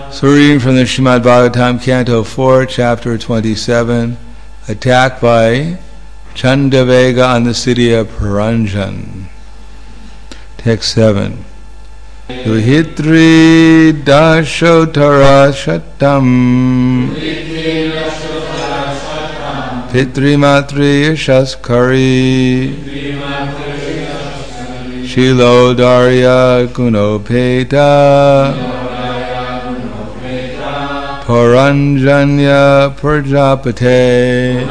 So reading from the Srimad Bhagavatam, Canto 4, Chapter 27, Attack by Chandavega on the city of Puranjan. Text 7. Duhitri Dashotara Shatam Pitri Matri Yashaskari Shilo Darya Gunopeta Puranjanya Prajapate.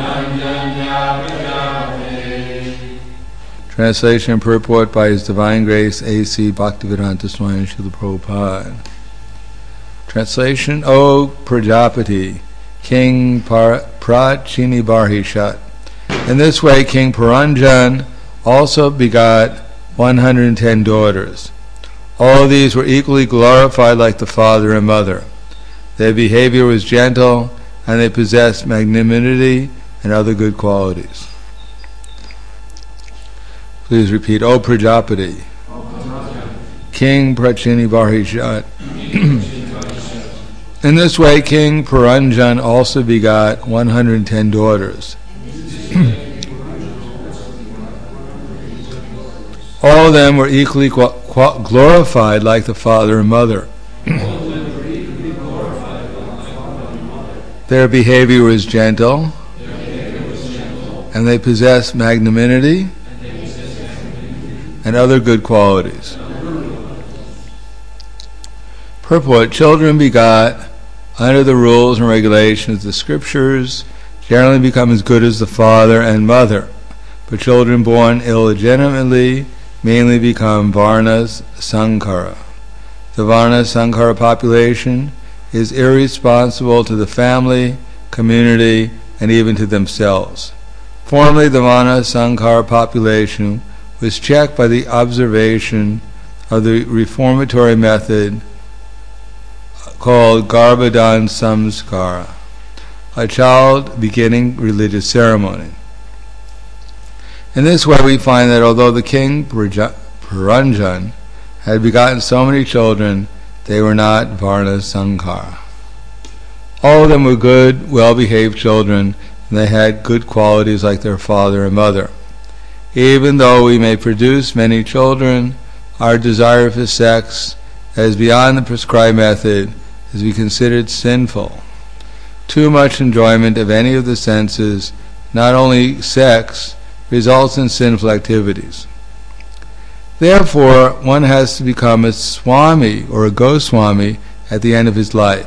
Translation and purport by His Divine Grace A.C. Bhaktivedanta Swami Srila Prabhupada. Translation: O Prajapati, King Prachinibarhishat. In this way, King Puranjan also begot 110 daughters. All of these were equally glorified like the father and mother. Their behavior was gentle, and they possessed magnanimity and other good qualities. Please repeat, O Prajapati, King Prachinibarhishat. In this way, King Puranjan also begot 110 daughters. All of them were equally glorified like the father and mother. Their behavior was gentle, and they possessed magnanimity and other good qualities. Purport: children begot under the rules and regulations of the scriptures generally become as good as the father and mother, but children born illegitimately mainly become Varnas Sankara. The Varna Sankara population is irresponsible to the family, community, and even to themselves. Formerly, the Varna Sankara population was checked by the observation of the reformatory method called Garbhadan Samskara, a child beginning religious ceremony. In this way, we find that although the king Puranjan had begotten so many children, they were not Varna Sankara. All of them were good, well-behaved children, and they had good qualities like their father and mother. Even though we may produce many children, our desire for sex that is beyond the prescribed method is to be considered sinful. Too much enjoyment of any of the senses, not only sex, results in sinful activities. Therefore, one has to become a Swami or a Goswami at the end of his life.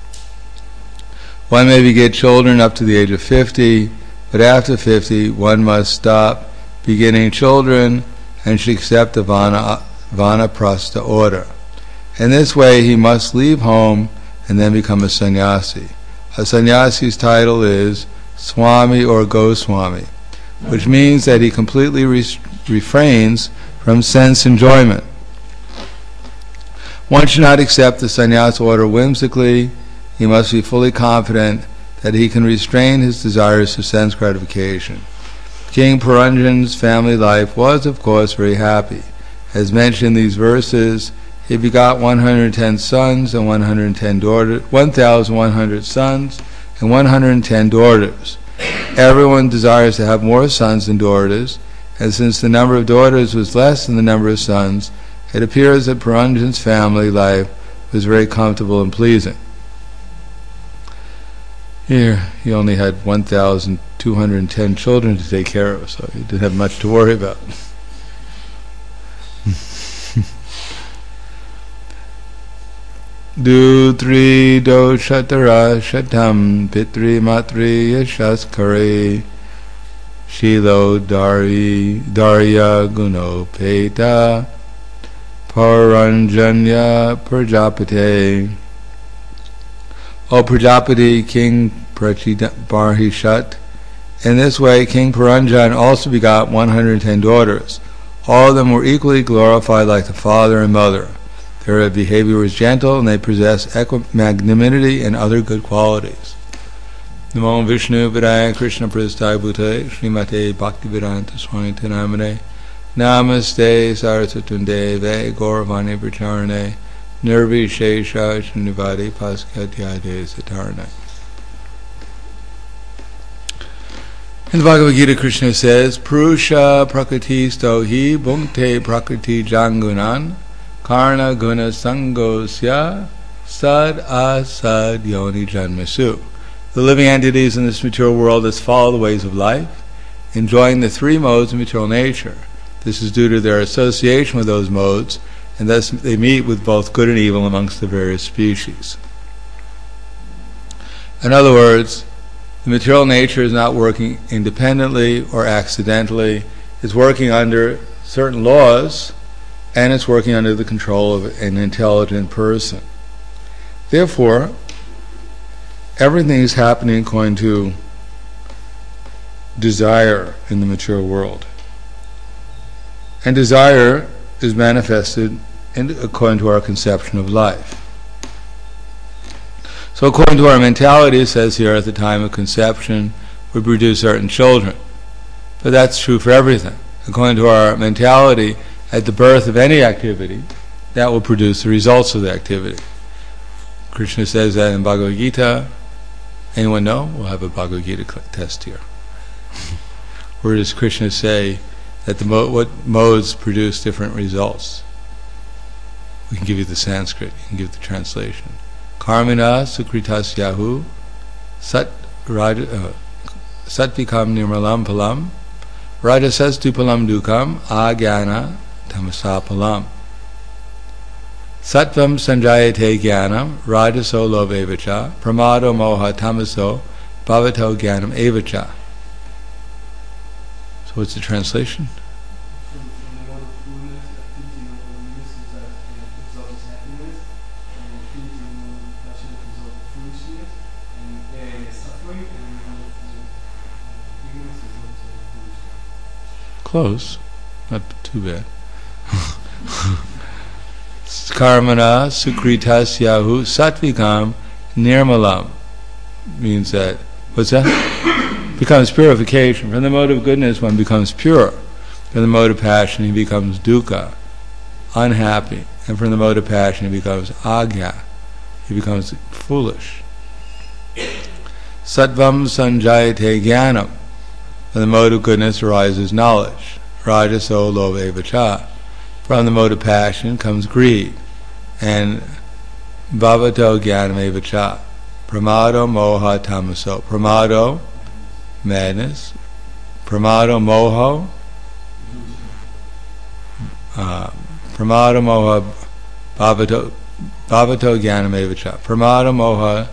One may beget children up to the age of 50, but after 50, one must stop beginning children and should accept the Vanaprastha order. In this way, he must leave home and then become a sannyasi. A sannyasi's title is Swami or Goswami, which means that he completely refrains from sense enjoyment. One should not accept the sannyas order whimsically. He must be fully confident that he can restrain his desires for sense gratification. King Puranjan's family life was, of course, very happy. As mentioned in these verses, he begot 110 sons and 110 daughters, 1,100 sons and 110 daughters. Everyone desires to have more sons than daughters, and since the number of daughters was less than the number of sons, it appears that Puranjan's family life was very comfortable and pleasing. Here, he only had 1,210 children to take care of, so he didn't have much to worry about. Dutri doshatara shatam pitri matri yashaskari Shilo Darya Gunopeta Puranjanya Prajapate. O Prajapati, King Prachinibarhishat. In this way, King Puranjan also begot 110 daughters. All of them were equally glorified like the father and mother. Their behavior was gentle, and they possessed magnanimity and other good qualities. Namo Vishnu Vidaya Krishna Prasthaya Bhutale Srimate Bhaktivedanta Swami Namane Namaste Saraswatunde Ve Gauravani Pracharane nirvishesha shnivadi paskatyade satarna. In the Bhagavad Gita, Krishna says, Purusha prakriti stohi bhunkte prakriti jangunan karna guna sangosya sad asad yoni janmasu. The living entities in this material world thus follow the ways of life, enjoying the three modes of material nature. This is due to their association with those modes, and thus they meet with both good and evil amongst the various species. In other words, the material nature is not working independently or accidentally. It's working under certain laws, and it's working under the control of an intelligent person. Therefore, everything is happening according to desire in the material world. And desire is manifested according to our conception of life. So according to our mentality, it says here, at the time of conception, we produce certain children. But that's true for everything. According to our mentality, at the birth of any activity, that will produce the results of the activity. Krishna says that in Bhagavad Gita. Anyone know? We'll have a Bhagavad Gita test here. Where does Krishna say that what modes produce different results? We can give you the Sanskrit, you can give the translation. Karmina sukritas yahu satvikam nirmalam palam rajasastu palam dukam agyana tamasa palam Sattvam sanjayate jnanam rajaso lovevacha pramado moha tamaso bhavato jnanam evacha. So what's the translation? From the mode of goodness, activity in holiness is that results happiness, and activity in passion result of foolishness, and suffering, and ignorance result of foolishness. Close, not too bad. Karmana sukritas yahu satvikam nirmalam means that, what's that? Becomes purification. From the mode of goodness one becomes pure. From the mode of passion he becomes dukkha, unhappy. And from the mode of passion he becomes agya, he becomes foolish. Sattvam sanjayate jnanam. From the mode of goodness arises knowledge. Rajaso lovevacha. From the mode of passion comes greed. And bhavato jnanam evacha. Pramado moha tamaso. Pramado, madness. Pramado moha. Pramado moha bhavato jnanam evacha. Pramado moha.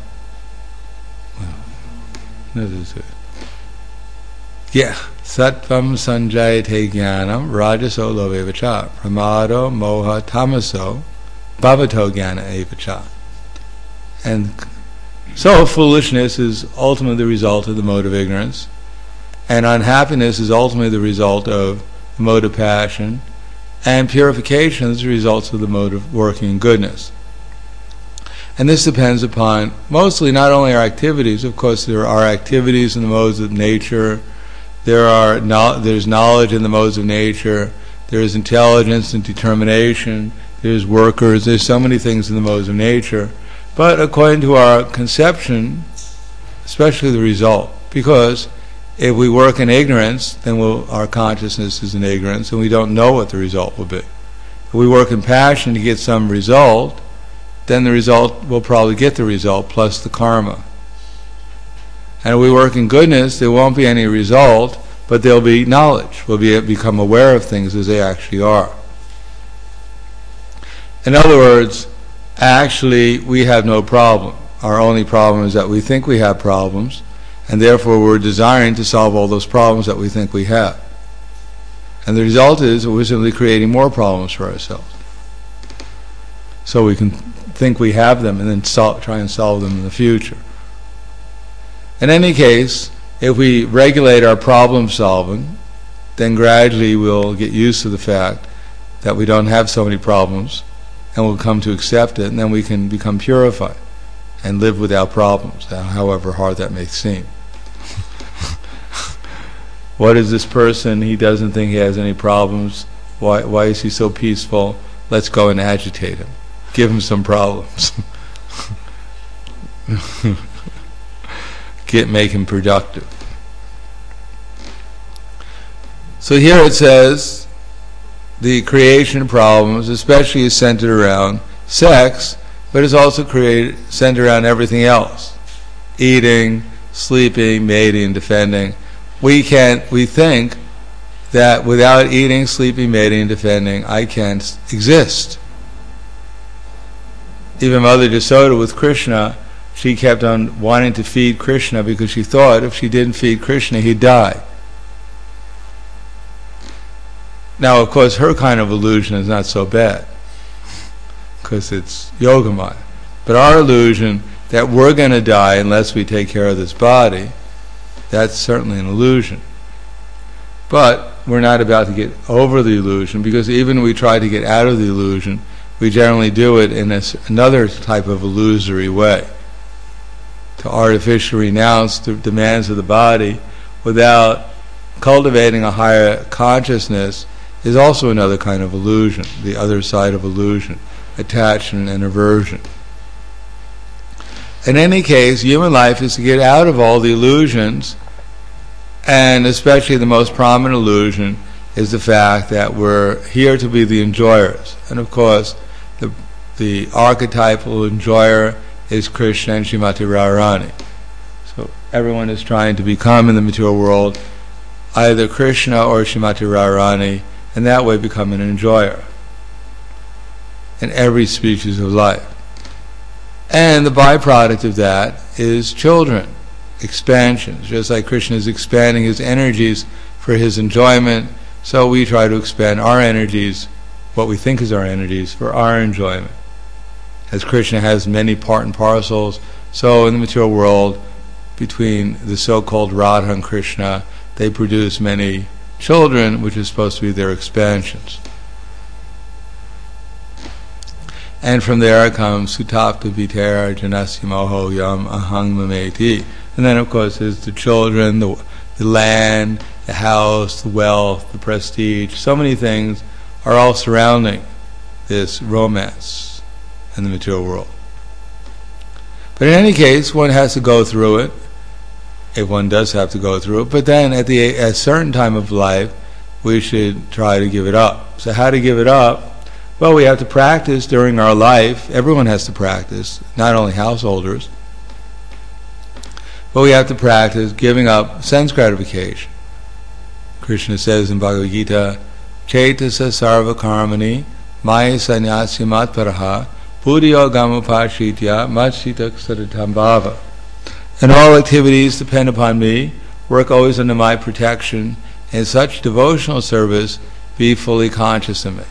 This is it. Yeah. Sattvam sanjayate jnanam rajaso lovevacha pramado moha tamaso bhavato jnana evacha. And so foolishness is ultimately the result of the mode of ignorance, and unhappiness is ultimately the result of the mode of passion, and purification is the result of the mode of working in goodness. And this depends upon mostly not only our activities. Of course there are activities in the modes of nature. There's knowledge in the modes of nature, there's intelligence and determination, there's workers, there's so many things in the modes of nature. But according to our conception, especially the result, because if we work in ignorance, then our consciousness is in ignorance and we don't know what the result will be. If we work in passion to get some result, then the result will probably get the result plus the karma. And if we work in goodness, there won't be any result, but there'll be knowledge. We'll become aware of things as they actually are. In other words, actually we have no problem. Our only problem is that we think we have problems, and therefore we're desiring to solve all those problems that we think we have. And the result is we're simply creating more problems for ourselves. So we can think we have them and then try and solve them in the future. In any case, if we regulate our problem solving, then gradually we'll get used to the fact that we don't have so many problems, and we'll come to accept it, and then we can become purified and live without problems, however hard that may seem. What is this person? He doesn't think he has any problems. Why is he so peaceful? Let's go and agitate him. give him some problems. Make him productive. So here it says the creation problems, especially, is centered around sex, but is also centered around everything else: eating, sleeping, mating, defending. We think that without eating, sleeping, mating, and defending, I can't exist. Even Mother Yasoda with Krishna, she kept on wanting to feed Krishna because she thought if she didn't feed Krishna, he'd die. Now, of course, her kind of illusion is not so bad because it's Yogamaya. But our illusion that we're going to die unless we take care of this body, that's certainly an illusion. But we're not about to get over the illusion, because even when we try to get out of the illusion, we generally do it in another type of illusory way. To artificially renounce the demands of the body without cultivating a higher consciousness is also another kind of illusion, the other side of illusion, attachment and aversion. In any case, human life is to get out of all the illusions, and especially the most prominent illusion is the fact that we're here to be the enjoyers. And of course, the archetypal enjoyer is Krishna and Srimati Radharani. So everyone is trying to become in the material world either Krishna or Srimati Radharani, and that way become an enjoyer in every species of life. And the byproduct of that is children, expansions. Just like Krishna is expanding his energies for his enjoyment, so we try to expand our energies, what we think is our energies, for our enjoyment. As Krishna has many part and parcels, so in the material world, between the so-called Radha and Krishna, they produce many children, which is supposed to be their expansions. And from there comes Sutapta Vitera Janasya Moho Yam Ahang Mameti. And then of course there's the children, the land, the house, the wealth, the prestige. So many things are all surrounding this romance in the material world. But in any case, one has to go through it, if one does have to go through it. But then at a certain time of life, we should try to give it up. So how to give it up? Well, we have to practice during our life. Everyone has to practice, not only householders. But we have to practice giving up sense gratification. Krishna says in Bhagavad Gita, Chaitasa sarva karmani maya sanyasya matparaha buddhiyo gamupashitya matsita sadatam bhava. And all activities depend upon me, work always under my protection, and such devotional service be fully conscious of me.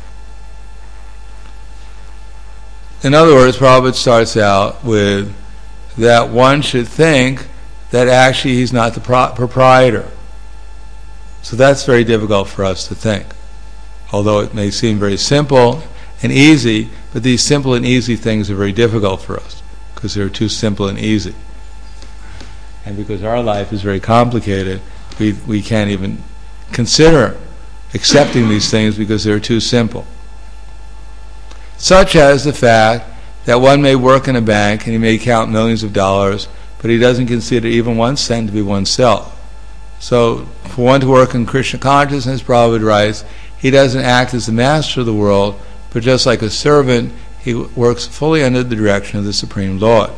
In other words, Prabhupada starts out with that one should think that actually he's not the proprietor. So that's very difficult for us to think. Although it may seem very simple and easy, but these simple and easy things are very difficult for us because they're too simple and easy. And because our life is very complicated, we can't even consider accepting these things because they're too simple. Such as the fact that one may work in a bank and he may count millions of dollars, but he doesn't consider even 1 cent to be oneself. So for one to work in Krishna consciousness, Prabhupada writes, he doesn't act as the master of the world, but just like a servant, he works fully under the direction of the Supreme Lord.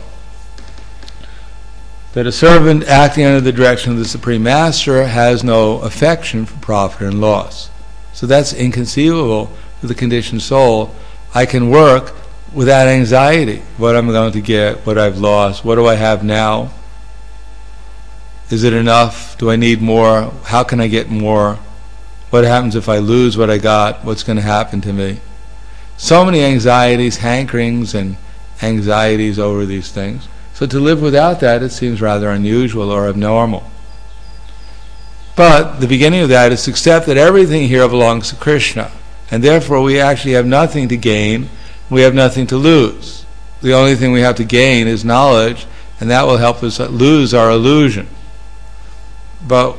That a servant acting under the direction of the Supreme Master has no affection for profit and loss. So that's inconceivable for the conditioned soul. I can work without anxiety. What I'm going to get, what I've lost, what do I have now? Is it enough? Do I need more? How can I get more? What happens if I lose what I got? What's going to happen to me? So many anxieties, hankerings, and anxieties over these things. So to live without that, it seems rather unusual or abnormal. But the beginning of that is to accept that everything here belongs to Krishna, and therefore we actually have nothing to gain, we have nothing to lose. The only thing we have to gain is knowledge, and that will help us lose our illusion. But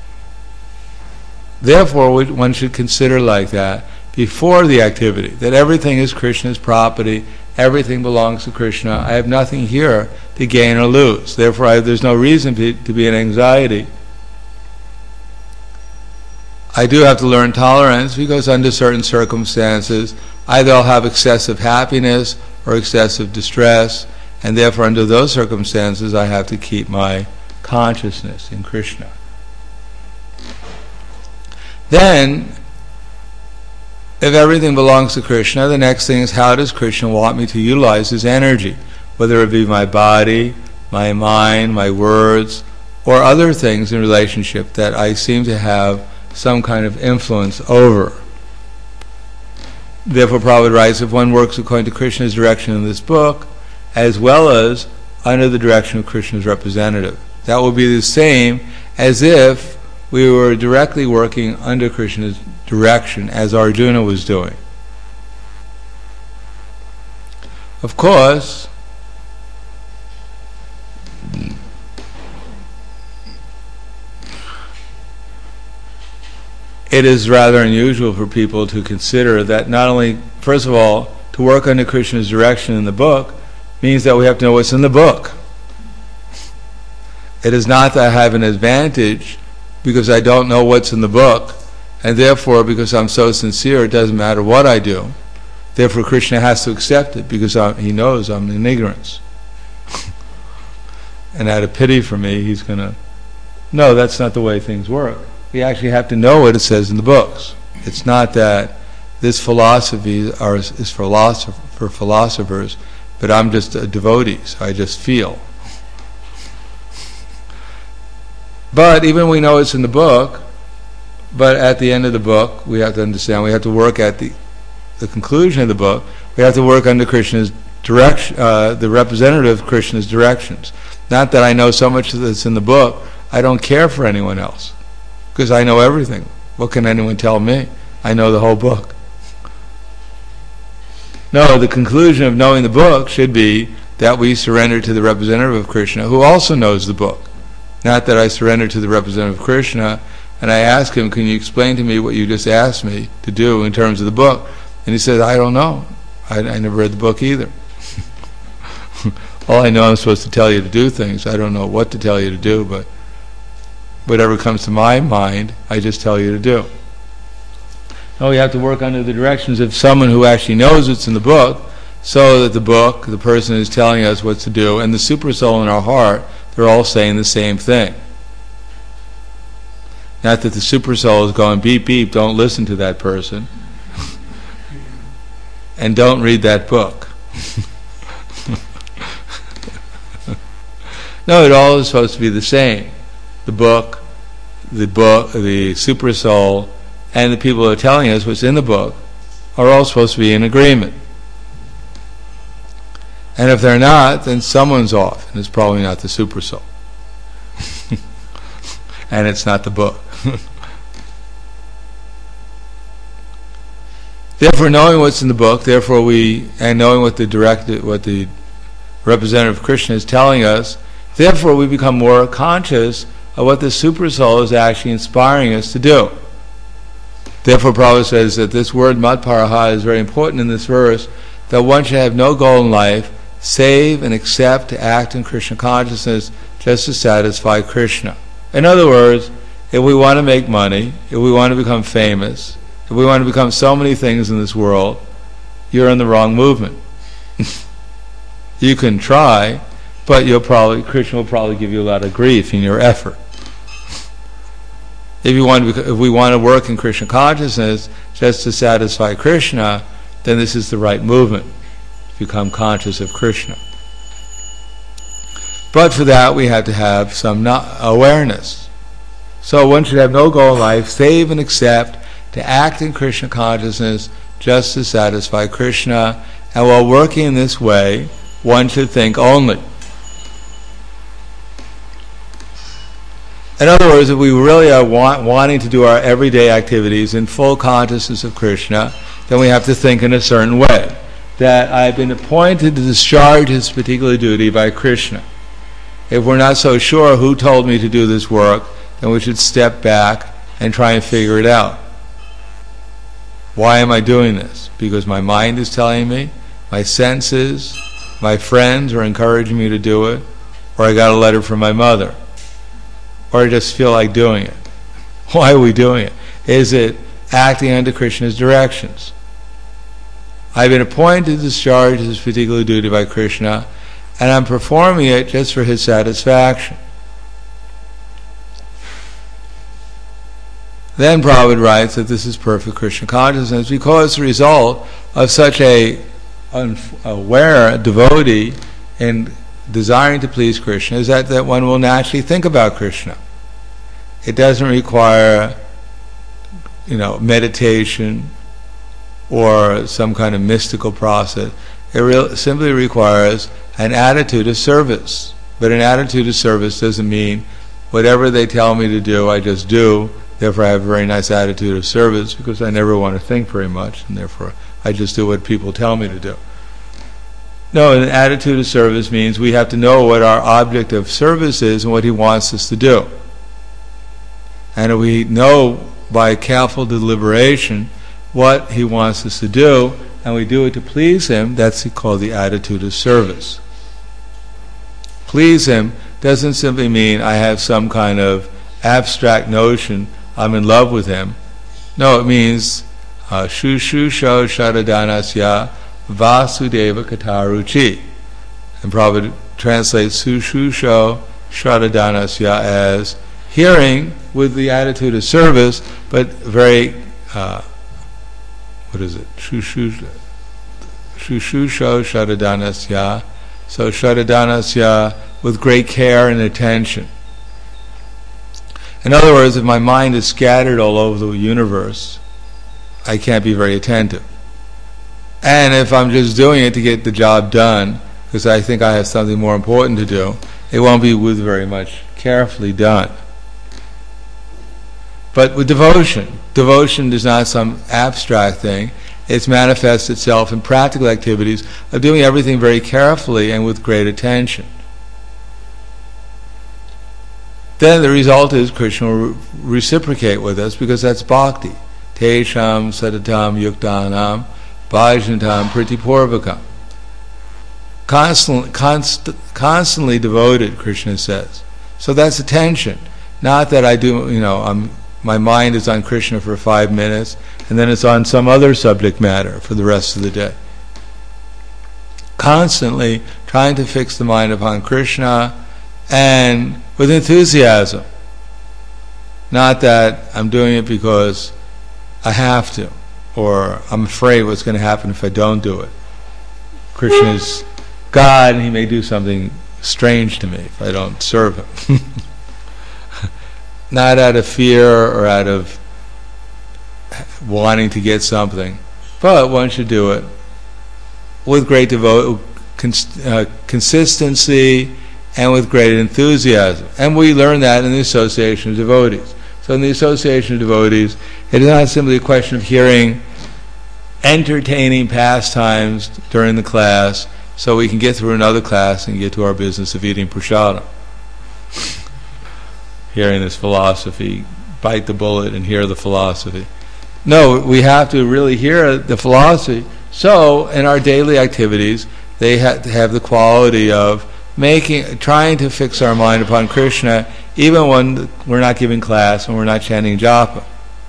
therefore one should consider like that before the activity, that everything is Krishna's property, everything belongs to Krishna, I have nothing here to gain or lose. Therefore, there's no reason to be in anxiety. I do have to learn tolerance because under certain circumstances, either I'll have excessive happiness or excessive distress, and therefore under those circumstances I have to keep my consciousness in Krishna. Then, if everything belongs to Krishna, the next thing is, how does Krishna want me to utilize his energy? Whether it be my body, my mind, my words, or other things in relationship that I seem to have some kind of influence over. Therefore, Prabhupada writes, if one works according to Krishna's direction in this book, as well as under the direction of Krishna's representative, that will be the same as if we were directly working under Krishna's direction, as Arjuna was doing. Of course, it is rather unusual for people to consider that not only, first of all, to work under Krishna's direction in the book means that we have to know what's in the book. It is not that I have an advantage because I don't know what's in the book, and therefore, because I'm so sincere, it doesn't matter what I do. Therefore, Krishna has to accept it because he knows I'm in ignorance. And out of pity for me, he's going to... No, that's not the way things work. We actually have to know what it says in the books. It's not that this philosophy is for philosophers, but I'm just a devotee, so I just feel. But even we know it's in the book, but at the end of the book, we have to understand, we have to work at the conclusion of the book, we have to work under Krishna's direction, the representative of Krishna's directions. Not that I know so much that's in the book, I don't care for anyone else, because I know everything. What can anyone tell me? I know the whole book. No, the conclusion of knowing the book should be that we surrender to the representative of Krishna, who also knows the book. Not that I surrender to the representative of Krishna and I ask him, can you explain to me what you just asked me to do in terms of the book? And he says, I don't know. I never read the book either. All I know, I'm supposed to tell you to do things. I don't know what to tell you to do, but whatever comes to my mind, I just tell you to do. No, we have to work under the directions of someone who actually knows what's in the book, so that the book, the person is telling us what to do, and the super soul in our heart, they're all saying the same thing. Not that the super soul is going, beep, beep, don't listen to that person. And don't read that book. No, it all is supposed to be the same. The book, the super soul, and the people who are telling us what's in the book are all supposed to be in agreement. And if they're not, then someone's off, and it's probably not the super soul. And it's not the book. Therefore, knowing what's in the book, and knowing what the representative of Krishna is telling us, therefore we become more conscious of what the super soul is actually inspiring us to do. Therefore, Prabhupada says that this word matparaha is very important in this verse, that one should have no goal in life save and accept to act in Krishna consciousness just to satisfy Krishna. In other words, if we want to make money, if we want to become famous, if we want to become so many things in this world, you're in the wrong movement. You can try, but Krishna will probably give you a lot of grief in your effort. If we want to work in Krishna consciousness just to satisfy Krishna, then this is the right movement. Become conscious of Krishna. But for that we have to have some awareness. So one should have no goal in life save and accept to act in Krishna consciousness just to satisfy Krishna, and while working in this way, one should think only. In other words, if we really are wanting to do our everyday activities in full consciousness of Krishna, then we have to think in a certain way. That I've been appointed to discharge this particular duty by Krishna. If we're not so sure who told me to do this work, then we should step back and try and figure it out. Why am I doing this? Because my mind is telling me? my senses, my friends are encouraging me to do it, or I got a letter from my mother, or I just feel like doing it. Why are we doing it? Is it acting under Krishna's directions? I've been appointed to discharge this particular duty by Krishna, and I'm performing it just for his satisfaction. Then Prabhupada writes that this is perfect Krishna consciousness because the result of such a aware devotee in desiring to please Krishna is that one will naturally think about Krishna. It doesn't require, meditation or some kind of mystical process. It simply requires an attitude of service. But an attitude of service doesn't mean whatever they tell me to do, I just do. Therefore, I have a very nice attitude of service because I never want to think very much, and therefore I just do what people tell me to do. No, an attitude of service means we have to know what our object of service is and what he wants us to do. And if we know by careful deliberation what he wants us to do, and we do it to please him, that's called the attitude of service. Please him doesn't simply mean I have some kind of abstract notion I'm in love with him. No, it means Shushusho Shadadanasya Vasudeva Kataruchi. And Prabhupada translates Shushusho Shadadanasya as hearing with the attitude of service, but very, Shushusho Shadadanasya. So Shadadanasya with great care and attention. In other words, if my mind is scattered all over the universe, I can't be very attentive. And if I'm just doing it to get the job done, because I think I have something more important to do, it won't be with very much carefully done. But with devotion is not some abstract thing. It manifests itself in practical activities of doing everything very carefully and with great attention. Then the result is Krishna will reciprocate with us because that's bhakti. Tesham sadatam yuktanam bhajantam pritipurvakam. Constantly devoted, Krishna says. So that's attention. Not that I do, my mind is on Krishna for 5 minutes and then it's on some other subject matter for the rest of the day. Constantly trying to fix the mind upon Krishna and with enthusiasm. Not that I'm doing it because I have to, or I'm afraid what's going to happen if I don't do it. Krishna is God and he may do something strange to me if I don't serve him. Not out of fear or out of wanting to get something, but one should do it with great consistency and with great enthusiasm. And we learn that in the association of devotees. So in the association of devotees, it is not simply a question of hearing entertaining pastimes during the class so we can get through another class and get to our business of eating prasadam. Hearing this philosophy, bite the bullet and hear the philosophy. No, we have to really hear the philosophy. So in our daily activities, they have to have the quality of trying to fix our mind upon Krishna, even when we're not giving class and we're not chanting japa.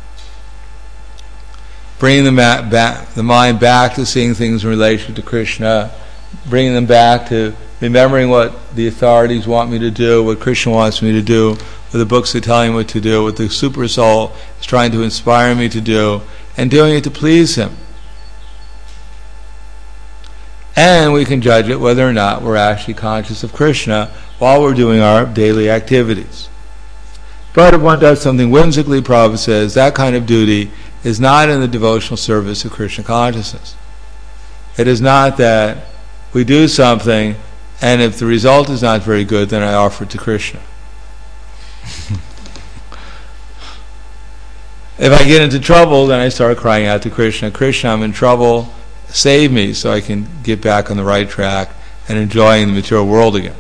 Bringing the mind back to seeing things in relation to Krishna, bringing them back to remembering what the authorities want me to do, what Krishna wants me to do, what the books are telling me what to do, what the Super Soul is trying to inspire me to do, and doing it to please him. And we can judge it whether or not we're actually conscious of Krishna while we're doing our daily activities. But if one does something whimsically, Prabhupada says, that kind of duty is not in the devotional service of Krishna consciousness. It is not that we do something, and if the result is not very good, then I offer it to Krishna. If I get into trouble, then I start crying out to Krishna, Krishna, I'm in trouble, save me so I can get back on the right track and enjoying the material world again.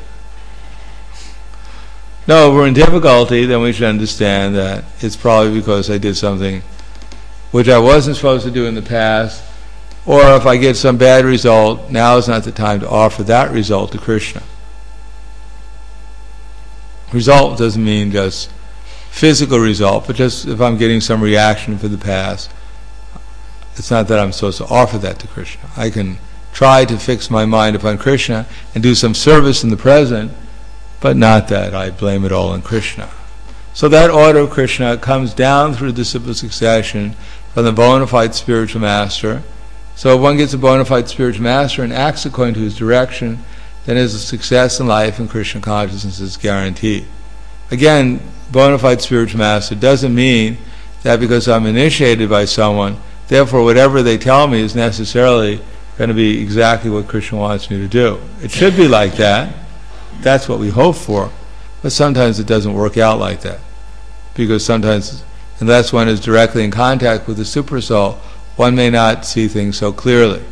No, if we're in difficulty, then we should understand that it's probably because I did something which I wasn't supposed to do in the past, Or if I get some bad result, now is not the time to offer that result to Krishna. Result doesn't mean just physical result, but just if I'm getting some reaction for the past, it's not that I'm supposed to offer that to Krishna. I can try to fix my mind upon Krishna and do some service in the present, but not that I blame it all on Krishna. So that order of Krishna comes down through disciple succession from the bona fide spiritual master. So if one gets a bona fide spiritual master and acts according to his direction, then his success in life and Krishna consciousness is guaranteed. Again, bona fide spiritual master doesn't mean that because I'm initiated by someone, therefore whatever they tell me is necessarily going to be exactly what Krishna wants me to do. It should be like that. That's what we hope for. But sometimes it doesn't work out like that. Because sometimes, unless one is directly in contact with the Supersoul, one may not see things so clearly.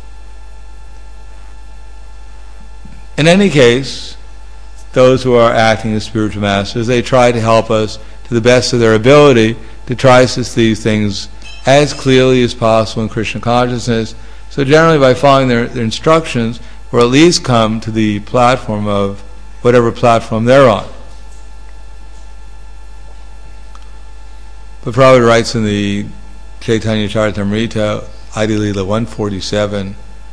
In any case, those who are acting as spiritual masters, they try to help us to the best of their ability to try to see things as clearly as possible in Krishna consciousness. So generally by following their instructions, or at least come to the platform of whatever platform they're on. But Prabhupada writes in the Chaitanya Charitamrita, Adi Leela 147,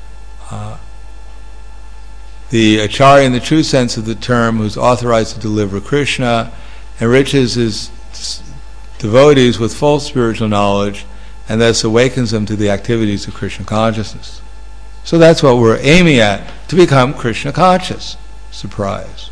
the Acharya in the true sense of the term, who's authorized to deliver Krishna, enriches his devotees with full spiritual knowledge and thus awakens them to the activities of Krishna consciousness. So that's what we're aiming at, to become Krishna conscious. Surprise.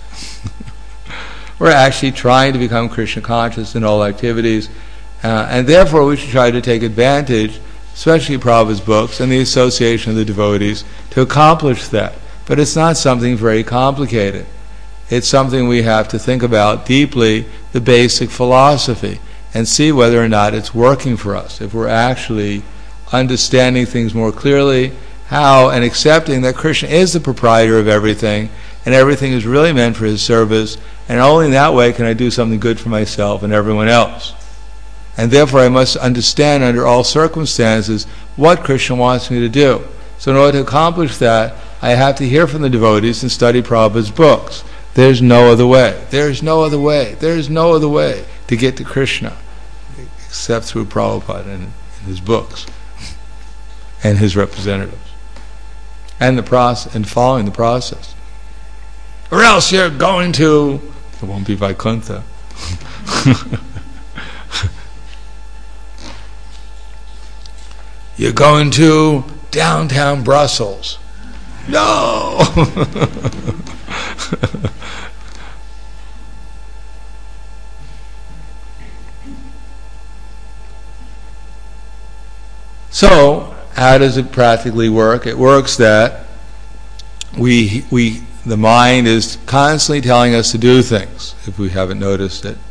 We're actually trying to become Krishna conscious in all activities, and therefore we should try to take advantage, especially Prabhupada's books and the association of the devotees, to accomplish that. But it's not something very complicated. It's something we have to think about deeply, the basic philosophy, and see whether or not it's working for us, if we're actually understanding things more clearly, how, and accepting that Krishna is the proprietor of everything, and everything is really meant for his service, and only in that way can I do something good for myself and everyone else. And therefore I must understand under all circumstances what Krishna wants me to do. So in order to accomplish that, I have to hear from the devotees and study Prabhupada's books. There's no other way. There's no other way. There's no other way to get to Krishna except through Prabhupada and his books and his representatives. And the process, and following the process. Or else you're going to, it won't be Vaikuntha. You're going to downtown Brussels. No! So, how does it practically work? It works that the mind is constantly telling us to do things, if we haven't noticed it.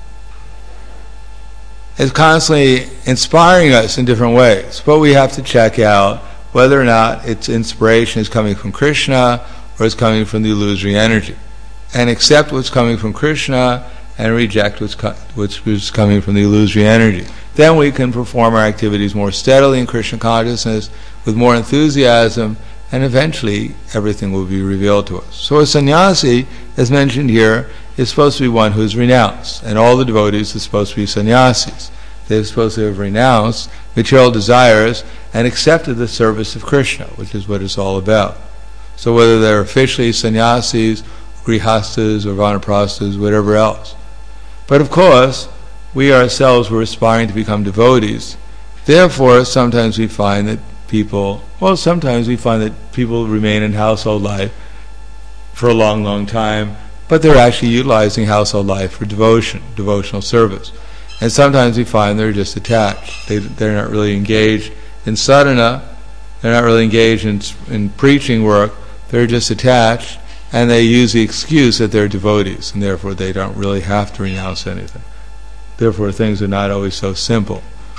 It's constantly inspiring us in different ways, but we have to check out whether or not its inspiration is coming from Krishna or is coming from the illusory energy, and accept what's coming from Krishna and reject what's coming from the illusory energy. Then we can perform our activities more steadily in Krishna consciousness with more enthusiasm, and eventually everything will be revealed to us. So a sannyasi, as mentioned here, is supposed to be one who is renounced, and all the devotees are supposed to be sannyasis. They're supposed to have renounced material desires and accepted the service of Krishna, which is what it's all about. So whether they're officially sannyasis, grihastas, or vanaprasthas, whatever else. But of course, we ourselves were aspiring to become devotees. Therefore, sometimes we find that people remain in household life for a long, long time, but they're actually utilizing household life for devotional service. And sometimes we find they're just attached. They're not really engaged in sadhana, they're not really engaged in preaching work, they're just attached, and they use the excuse that they're devotees, and therefore they don't really have to renounce anything. Therefore things are not always so simple.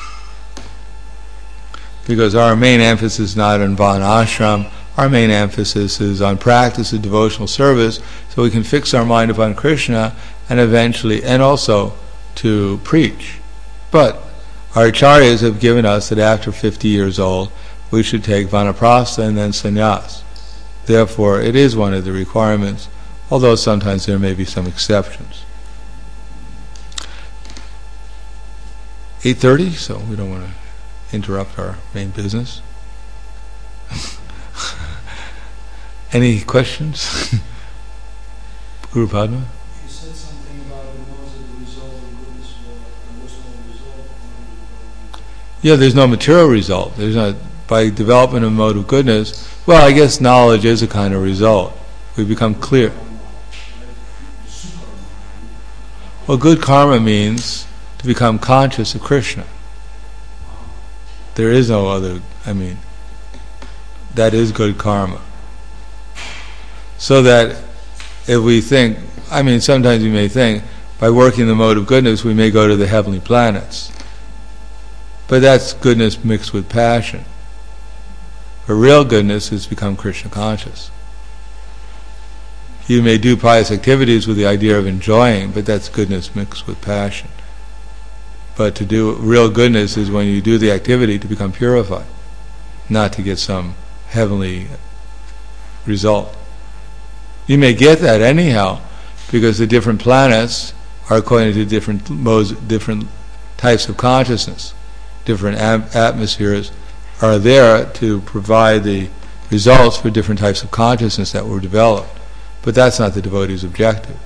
Because our main emphasis is not on Varnashram, our main emphasis is on practice of devotional service, so we can fix our mind upon Krishna, and eventually, and also to preach. But our acharyas have given us that after 50 years old, we should take vanaprastha and then sannyas. Therefore, it is one of the requirements, although sometimes there may be some exceptions. 8:30, so we don't want to interrupt our main business. Any questions? Guru Padma? You said something about the modes of the result of goodness and there's no result. Yeah, there's no material result. There's not, by development of mode of goodness, well, I guess knowledge is a kind of result. We become clear. Well, good karma means to become conscious of Krishna. There is no other, that is good karma. So that if we think, sometimes we may think, by working the mode of goodness we may go to the heavenly planets. But that's goodness mixed with passion. But real goodness is become Krishna conscious. You may do pious activities with the idea of enjoying, but that's goodness mixed with passion. But to do real goodness is when you do the activity to become purified, not to get some heavenly result. You may get that anyhow, because the different planets are according to different modes, different types of consciousness. Different atmospheres are there to provide the results for different types of consciousness that were developed. But that's not the devotee's objective.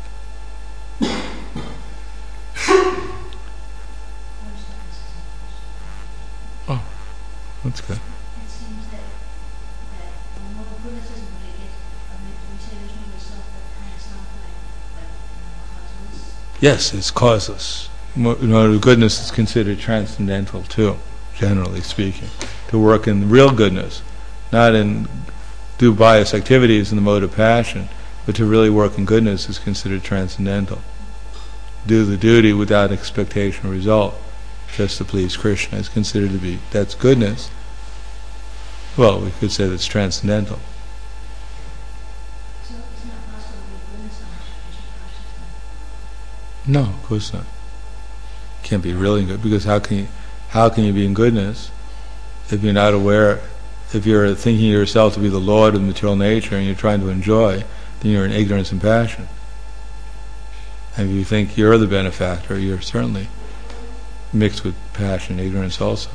Oh, that's good. It seems that the mode of goodness doesn't really get, we say there's no result that kind of sounds like causeless. Yes, it's causeless. Goodness is considered transcendental too, generally speaking. To work in real goodness, not in do bias activities in the mode of passion, but to really work in goodness is considered transcendental. Do the duty without expectation of result, just to please Krishna, is considered to be, that's goodness. Well, we could say that's transcendental. So it's not possible to be goodness on Krishna consciousness? No, of course not. Can't be really good, because how can you be in goodness if you're not aware, if you're thinking of yourself to be the lord of material nature and you're trying to enjoy, then you're in ignorance and passion. And if you think you're the benefactor, you're certainly mixed with passion and ignorance also.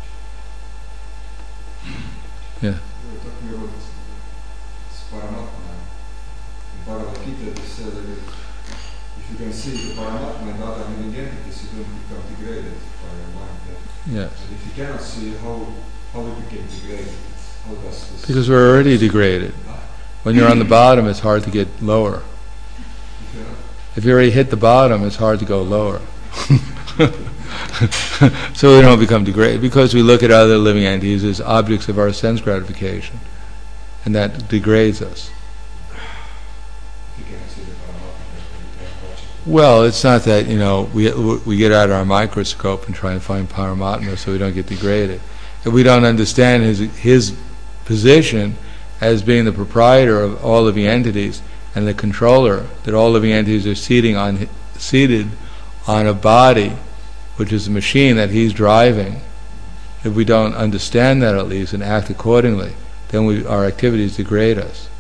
Yeah. We were talking about Paramatma. In Bhagavad Gita it says that if you can see the Paramatma and other living entities, you don't become degraded by your mind. Yes. And if you cannot see how we became degraded, how does this... Because we're already degraded. When you're on the bottom, it's hard to get lower. If you already hit the bottom, it's hard to go lower. So we don't become degraded, because we look at other living entities as objects of our sense gratification, and that degrades us. You cannot see the Paramatma, you can't watch it. Well, it's not that, we get out our microscope and try and find Paramatma so we don't get degraded. If we don't understand his position as being the proprietor of all living entities and the controller, that all living entities are seated on a body, which is a machine that he's driving, if we don't understand that at least and act accordingly, then our activities degrade us.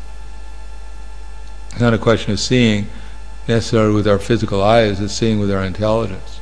It's not a question of seeing necessarily with our physical eyes, it's seeing with our intelligence.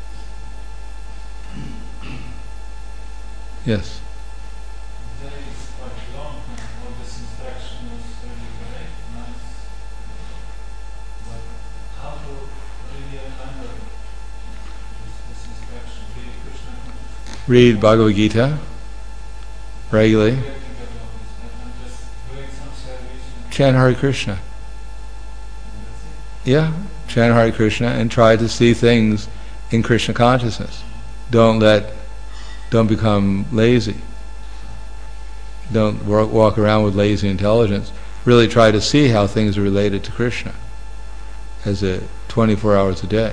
Yes? The day is quite long and all this instruction is really great, nice. But how to really remember this instruction? Read Krishna consciousness. Read Bhagavad Gita regularly. I'm just doing some service and Chant Hare Krishna. that's it. Yeah, chant Hare Krishna and try to see things in Krishna consciousness. Don't become lazy. Don't walk around with lazy intelligence. Really try to see how things are related to Krishna as 24 hours a day.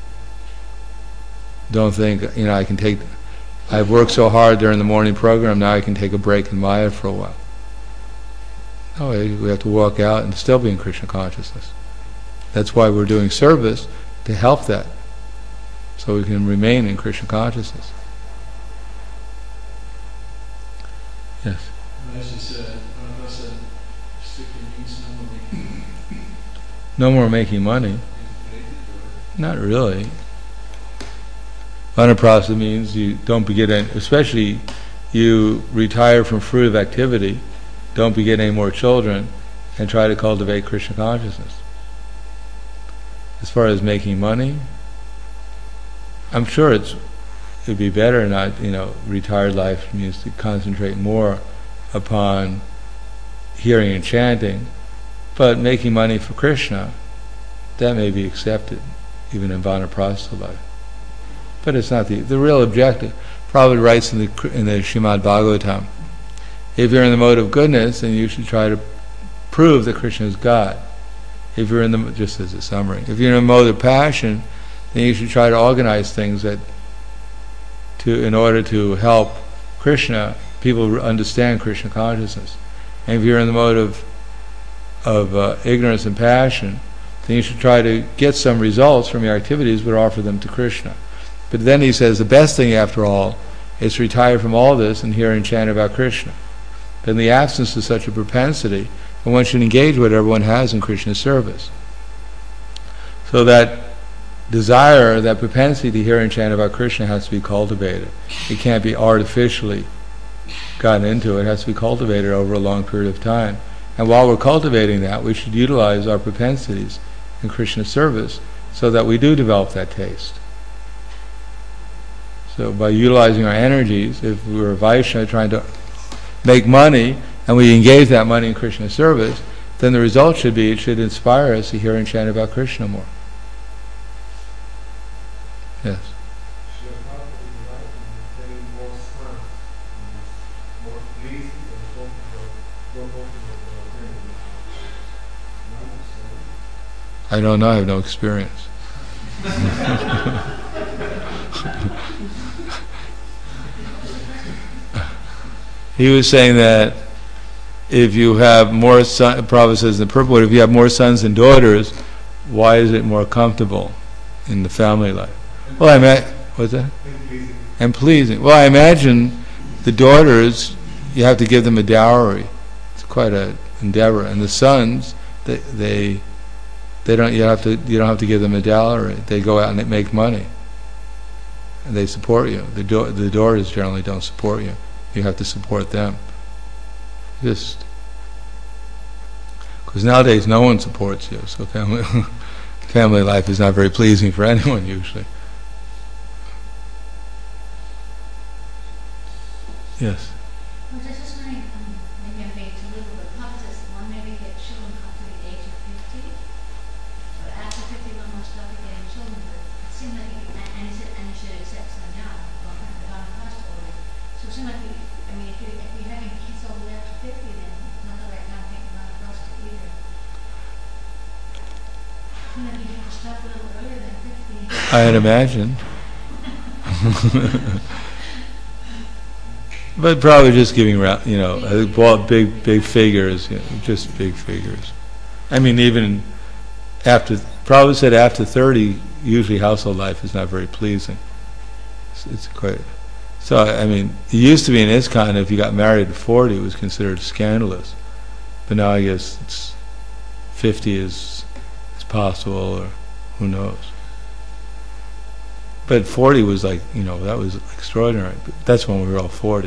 Don't think, I've worked so hard during the morning program, now I can take a break in Maya for a while. No, we have to walk out and still be in Krishna consciousness. That's why we're doing service, to help that, so we can remain in Krishna consciousness. Yes. As you said, Rama said, strictly means No more making money. Not really. Vanaprastha means you don't begin, especially you retire from fruitive activity, don't beget any more children, and try to cultivate Krishna consciousness. As far as making money, I'm sure it'd be better not, retired life means to concentrate more upon hearing and chanting, but making money for Krishna, that may be accepted, even in Vanaprastha life. But it's not the real objective. Prabhupada writes in the Srimad Bhagavatam, if you're in the mode of goodness, then you should try to prove that Krishna is God. If you're just as a summary, if you're in a mode of passion, then you should try to organize things in order to help Krishna, people understand Krishna consciousness. And if you're in the mode of ignorance and passion, then you should try to get some results from your activities, but offer them to Krishna. But then he says the best thing, after all, is to retire from all this and hear and chant about Krishna. But in the absence of such a propensity, then one should engage whatever one has in Krishna's service. So that desire, that propensity to hear and chant about Krishna has to be cultivated. It can't be artificially gotten into. It has to be cultivated over a long period of time. And while we're cultivating that, we should utilize our propensities in Krishna's service so that we do develop that taste. So by utilizing our energies, if we were a Vaishnava trying to make money, and we engage that money in Krishna's service, then the result should be, it should inspire us to hear and chant about Krishna more. Yes. I don't know, I have no experience. He was saying that if you have more sons, Prabhupada says in the purport, if you have more sons and daughters, why is it more comfortable in the family life? Well, what's that? And pleasing. Well, I imagine the daughters, you have to give them a dowry. It's quite an endeavor. And the sons, they don't. You don't have to give them a dowry. They go out and they make money, and they support you. The daughters generally don't support you. You have to support them. Because nowadays no one supports you, so family life is not very pleasing for anyone usually. Yes. Well, this is maybe I'm being too little, but Papa says one maybe get children up to the age of 50, but after 50 one must start getting children. But it seems like, and he should accept them now, the Vanaprastha order. So it seems like, if you're having kids all the way up to 50, then not the right time to take Vanaprastha either. You have to start a little earlier than 50. I'd imagine. But probably just giving around, big figures, just big figures. I mean, even after, Prabhupada said after 30, usually household life is not very pleasing. It's quite. So, I mean, it used to be in ISKCON, if you got married at 40, it was considered scandalous. But now I guess it's 50 is possible, or who knows. But 40 was like, that was extraordinary. But that's when we were all 40.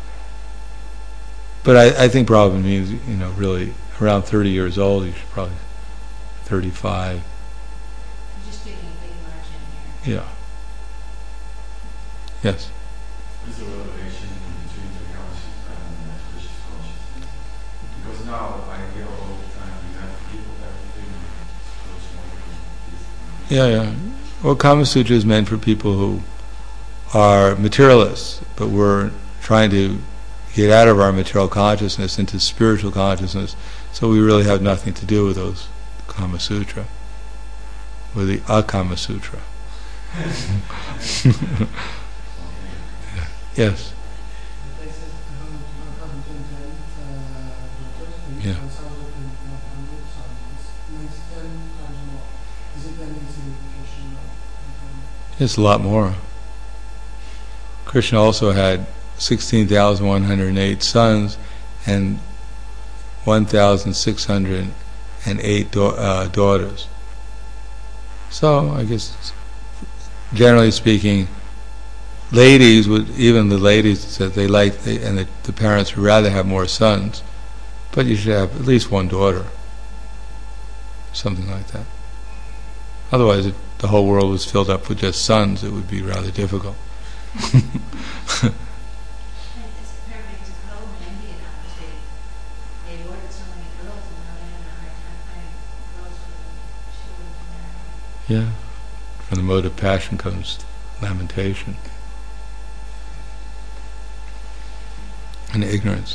But I think probably means, really around 30 years old, you should probably 35. You're just taking a big margin here. Yeah. Yes. Is there a relation between the consciousness and the Krishna consciousness? Because now I hear all the time you have to give up everything. Yeah. Well, Kama Sutra is meant for people who are materialists, but we're trying to get out of our material consciousness into spiritual consciousness, so we really have nothing to do with those Kama Sutra, with the Akama Sutra. Yes. Yeah. It's a lot more. Krishna also had 16,108 sons and 1,608 daughters. So I guess, generally speaking, ladies would, even the ladies said they like, and the parents would rather have more sons, but you should have at least one daughter, something like that. Otherwise, if the whole world was filled up with just sons, it would be rather difficult. And it's apparently to home in India now, they ordered so many girls, and now they're having a hard time finding girls for the children to marry. Yeah. From the mode of passion comes lamentation and ignorance.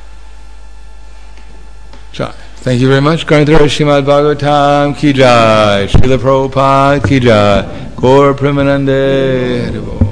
Jai. Thank you very much. Granthara Srimad Bhagavatam ki jai. Srila Prabhupada ki jai. Gaur Premanande Haribo.